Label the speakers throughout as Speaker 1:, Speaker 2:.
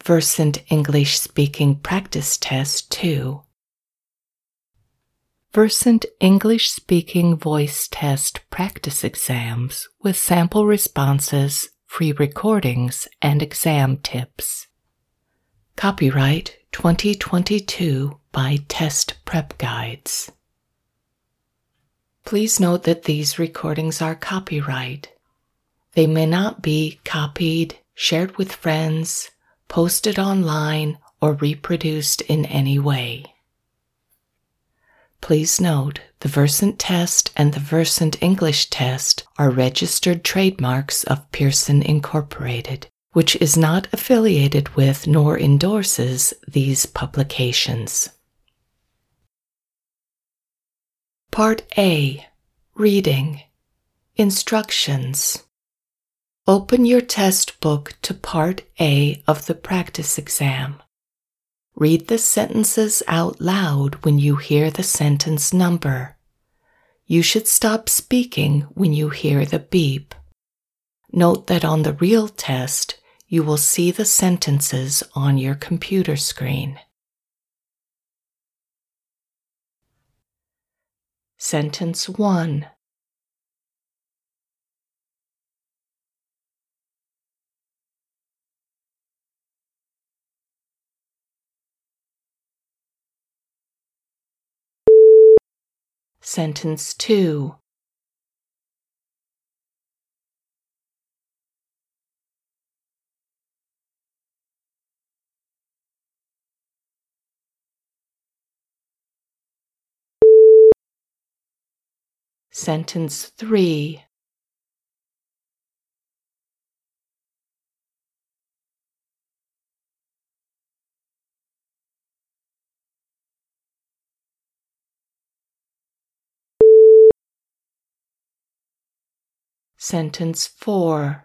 Speaker 1: Versant English Speaking Practice Test 2. Versant English Speaking Voice Test Practice Exams with sample responses, free recordings, and exam tips. Copyright 2022 by Test Prep Guides. Please note that these recordings are copyright. They may not be copied, shared with friends, posted online, or reproduced in any way. Please note, the Versant Test and the Versant English Test are registered trademarks of Pearson Incorporated, which is not affiliated with nor endorses these publications. Part A. Reading. Instructions. Open your test book to Part A of the practice exam. Read the sentences out loud when you hear the sentence number. You should stop speaking when you hear the beep. Note that on the real test, you will see the sentences on your computer screen. Sentence 1. Sentence 2. Sentence 3. Sentence 4.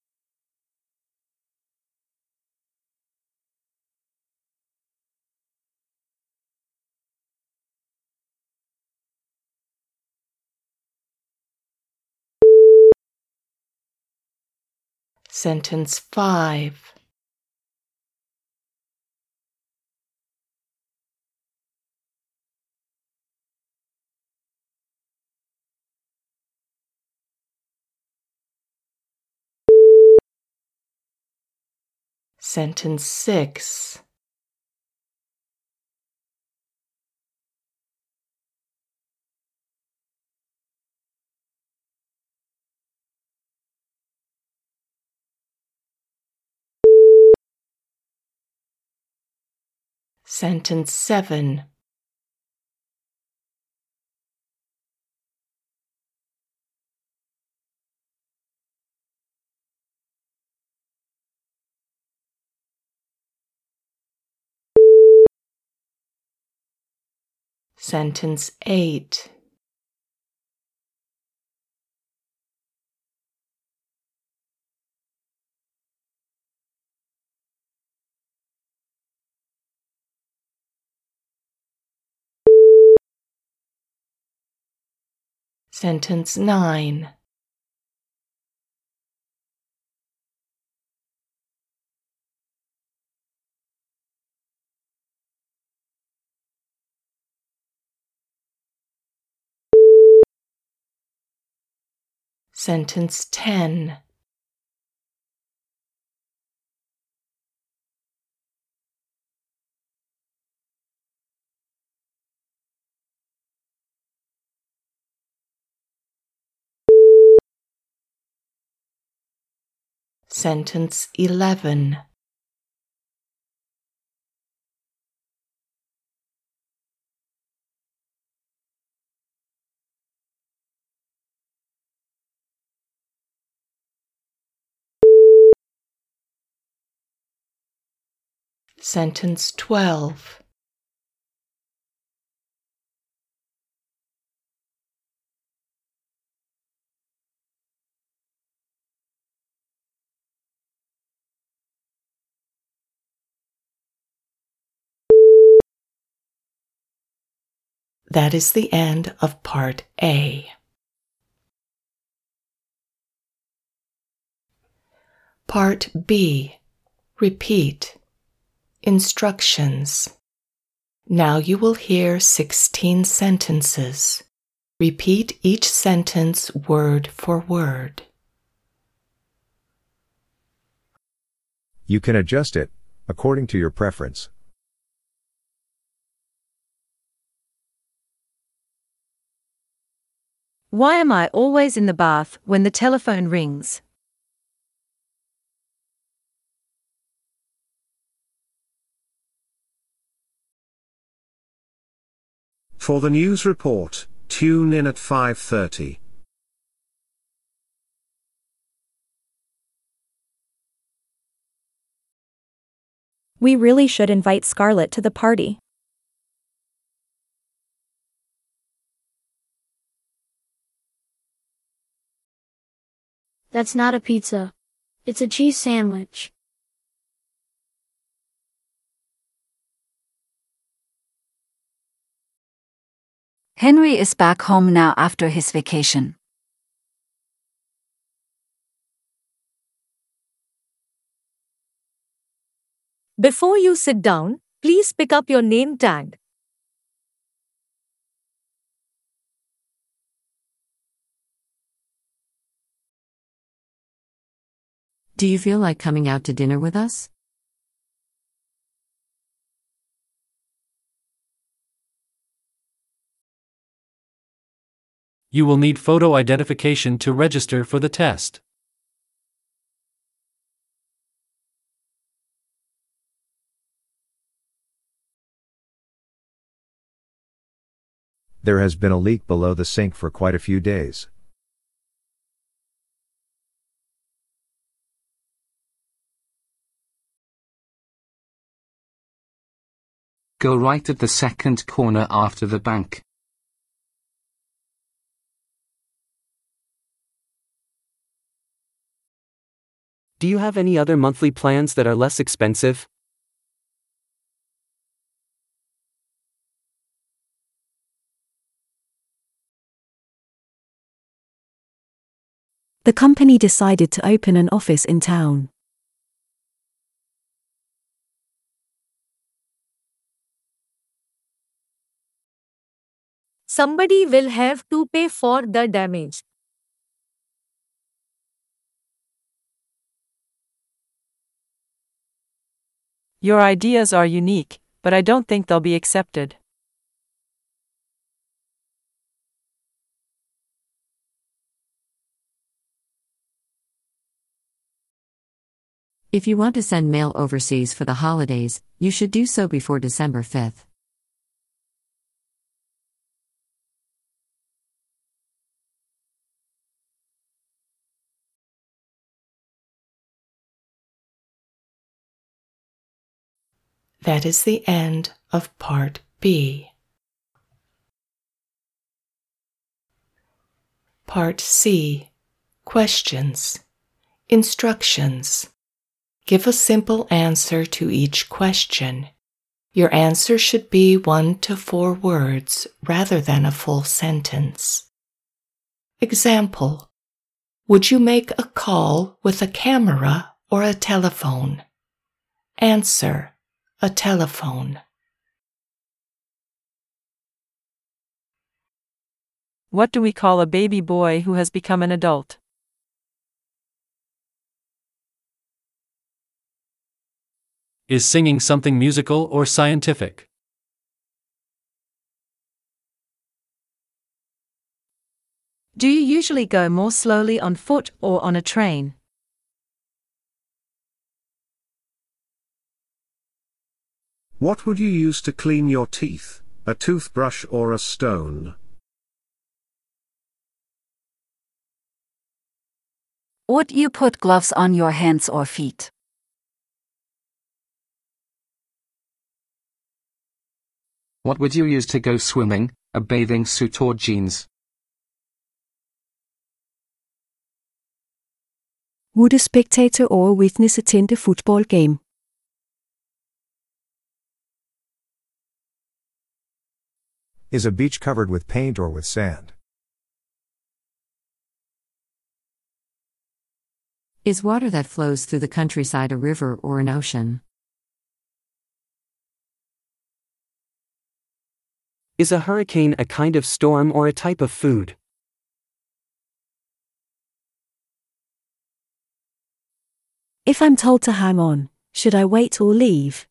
Speaker 1: Sentence 5. Sentence 6. Sentence 7. Sentence 8. Sentence 9. Sentence 10. Sentence 11. Sentence 12. That is the end of Part A. Part B. Repeat. Instructions. Now you will hear 16 sentences. Repeat each sentence word for word.
Speaker 2: You can adjust it according to your preference.
Speaker 3: Why am I always in the bath when the telephone rings?
Speaker 4: For the news report, tune in at 5:30.
Speaker 5: We really should invite Scarlett to the party.
Speaker 6: That's not a pizza. It's a cheese sandwich.
Speaker 7: Henry is back home now after his vacation.
Speaker 3: Before you sit down, please pick up your name tag.
Speaker 8: Do you feel like coming out to dinner with us?
Speaker 9: You will need photo identification to register for the test.
Speaker 2: There has been a leak below the sink for quite a few days.
Speaker 10: Go right at the second corner after the bank.
Speaker 11: Do you have any other monthly plans that are less expensive?
Speaker 5: The company decided to open an office in town.
Speaker 3: Somebody will have to pay for the damage.
Speaker 12: Your ideas are unique, but I don't think they'll be accepted.
Speaker 8: If you want to send mail overseas for the holidays, you should do so before December 5th.
Speaker 1: That is the end of Part B. Part C. Questions. Instructions. Give a simple answer to each question. Your answer should be 1 to 4 words rather than a full sentence. Example: would you make a call with a camera or a telephone? Answer: a telephone.
Speaker 12: What do we call a baby boy who has become an adult?
Speaker 9: Is singing something musical or scientific?
Speaker 3: Do you usually go more slowly on foot or on a train?
Speaker 4: What would you use to clean your teeth, a toothbrush or a stone?
Speaker 7: Would you put gloves on your hands or feet?
Speaker 10: What would you use to go swimming, a bathing suit or jeans?
Speaker 5: Would a spectator or a witness attend a football game?
Speaker 2: Is a beach covered with paint or with sand?
Speaker 8: Is water that flows through the countryside a river or an ocean?
Speaker 11: Is a hurricane a kind of storm or a type of food?
Speaker 5: If I'm told to hang on, should I wait or leave?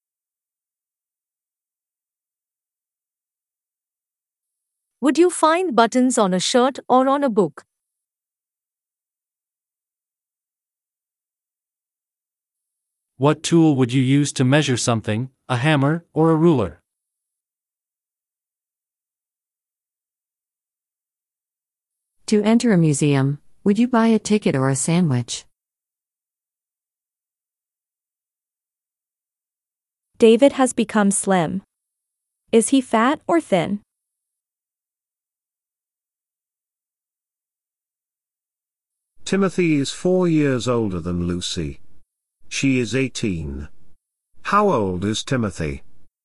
Speaker 3: Would you find buttons on a shirt or on a book?
Speaker 9: What tool would you use to measure something, a hammer or a ruler?
Speaker 8: To enter a museum, would you buy a ticket or a sandwich?
Speaker 13: David has become slim. Is he fat or thin?
Speaker 4: Timothy is 4 years older than Lucy. She is 18. How old is Timothy?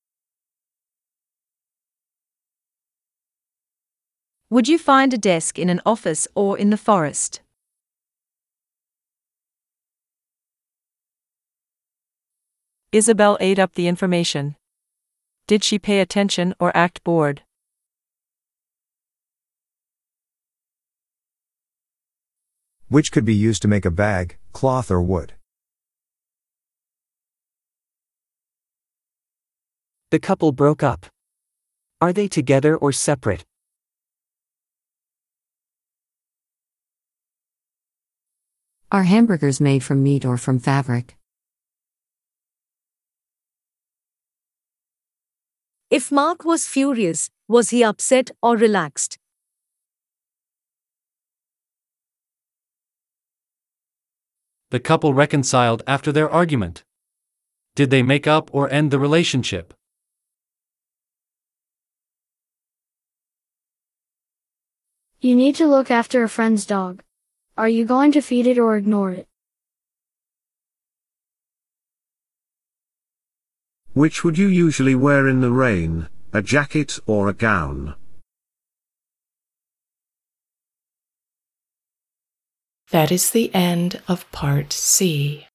Speaker 3: Would you find a desk in an office or in the forest?
Speaker 12: Isabel ate up the information. Did she pay attention or act bored?
Speaker 2: Which could be used to make a bag, cloth or wood?
Speaker 11: The couple broke up. Are they together or separate?
Speaker 8: Are hamburgers made from meat or from fabric?
Speaker 3: If Mark was furious, was he upset or relaxed?
Speaker 9: The couple reconciled after their argument. Did they make up or end the relationship?
Speaker 6: You need to look after a friend's dog. Are you going to feed it or ignore it?
Speaker 4: Which would you usually wear in the rain, a jacket or a gown?
Speaker 1: That is the end of Part C.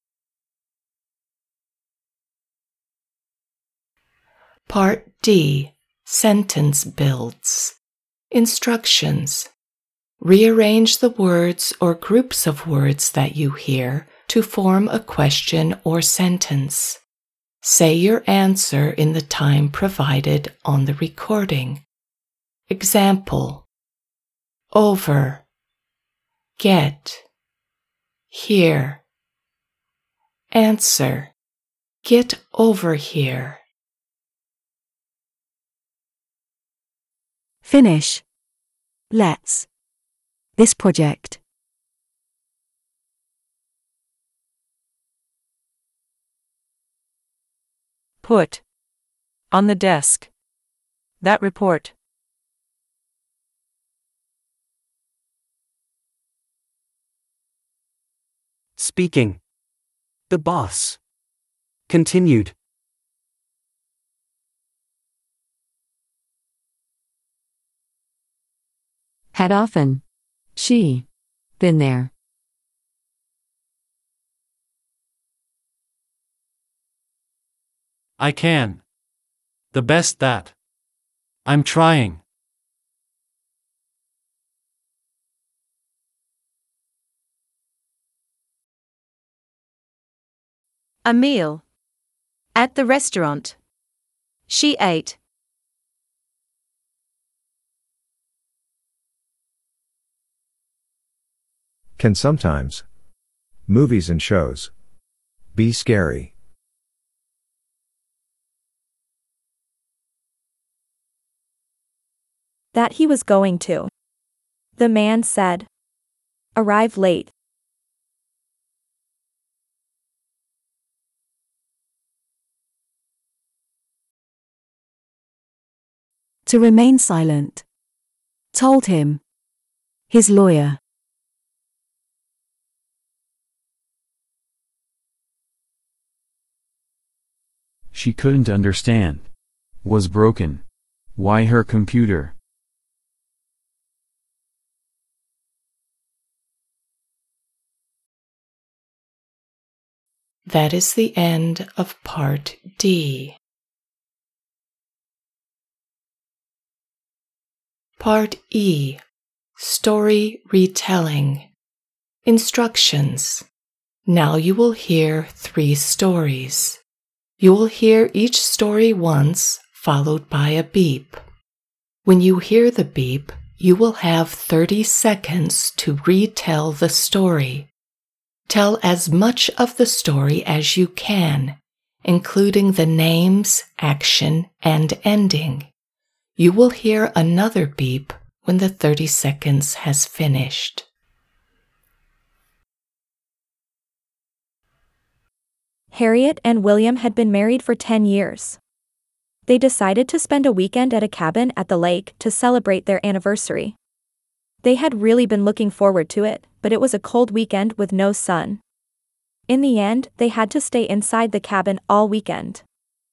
Speaker 1: Part D. Sentence builds. Instructions. Rearrange the words or groups of words that you hear to form a question or sentence. Say your answer in the time provided on the recording. Example: over, get, here. Answer: get over here.
Speaker 5: Finish. Let's. This project.
Speaker 12: Put. On the desk. That report.
Speaker 11: Speaking. The boss. Continued.
Speaker 8: Had often. She. Been there.
Speaker 9: I can. The best that. I'm trying.
Speaker 3: A meal. At the restaurant. She ate.
Speaker 2: Can sometimes. Movies and shows. Be scary.
Speaker 13: That he was going to. The man said. Arrive late.
Speaker 5: To remain silent. Told him. His lawyer.
Speaker 14: She couldn't understand. Was broken. Why her computer?
Speaker 1: That is the end of Part D. Part E. Story Retelling. Instructions. Now you will hear 3 stories. You will hear each story once, followed by a beep. When you hear the beep, you will have 30 seconds to retell the story. Tell as much of the story as you can, including the names, action, and ending. You will hear another beep when the 30 seconds has finished.
Speaker 13: Harriet and William had been married for 10 years. They decided to spend a weekend at a cabin at the lake to celebrate their anniversary. They had really been looking forward to it, but it was a cold weekend with no sun. In the end, they had to stay inside the cabin all weekend.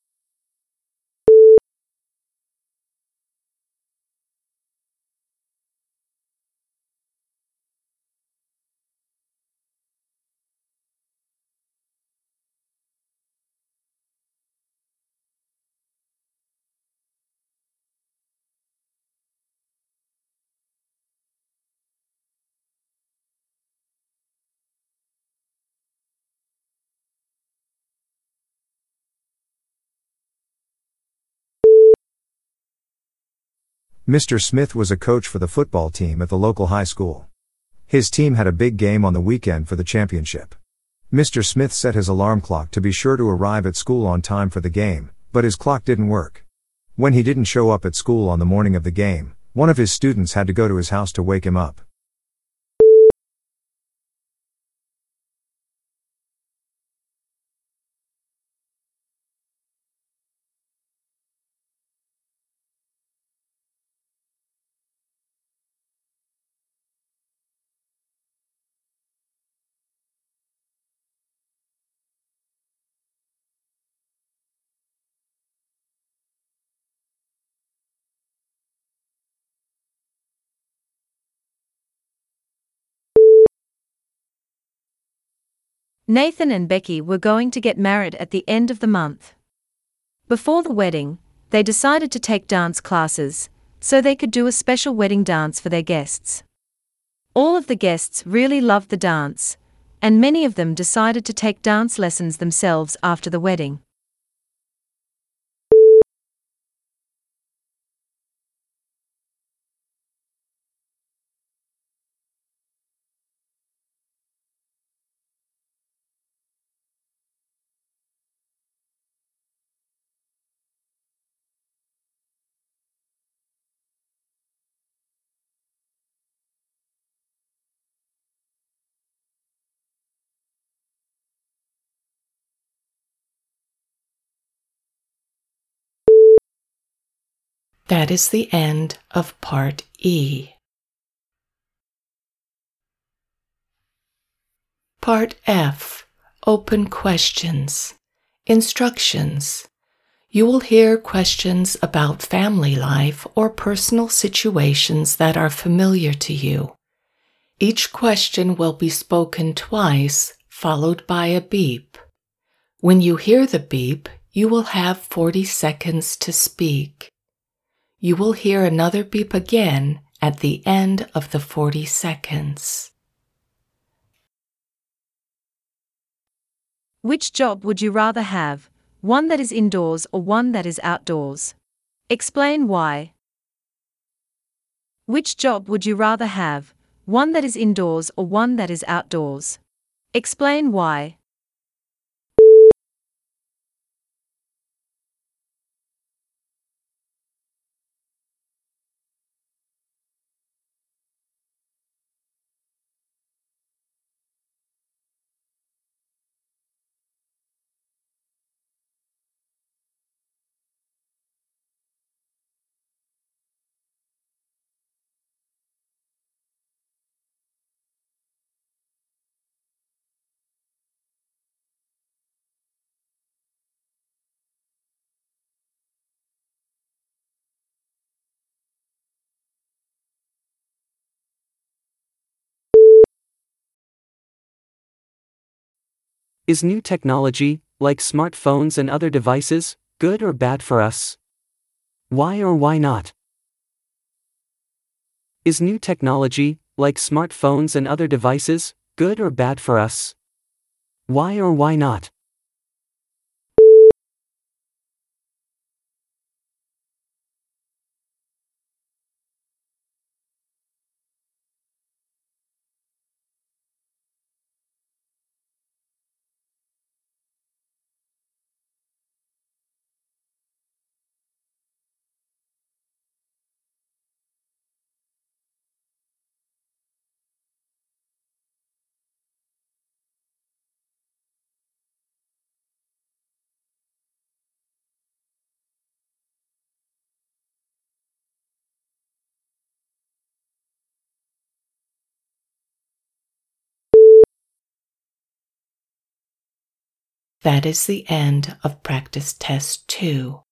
Speaker 2: Mr. Smith was a coach for the football team at the local high school. His team had a big game on the weekend for the championship. Mr. Smith set his alarm clock to be sure to arrive at school on time for the game, but his clock didn't work. When he didn't show up at school on the morning of the game, one of his students had to go to his house to wake him up.
Speaker 3: Nathan and Becky were going to get married at the end of the month. Before the wedding, they decided to take dance classes, so they could do a special wedding dance for their guests. All of the guests really loved the dance, and many of them decided to take dance lessons themselves after the wedding.
Speaker 1: That is the end of Part E. Part F. Open questions. Instructions. You will hear questions about family life or personal situations that are familiar to you. Each question will be spoken twice, followed by a beep. When you hear the beep, you will have 40 seconds to speak. You will hear another beep again at the end of the 40 seconds.
Speaker 3: Which job would you rather have, one that is indoors or one that is outdoors? Explain why. Which job would you rather have, one that is indoors or one that is outdoors? Explain why.
Speaker 11: Is new technology, like smartphones and other devices, good or bad for us? Why or why not? Is new technology, like smartphones and other devices, good or bad for us? Why or why not?
Speaker 1: That is the end of practice test 2.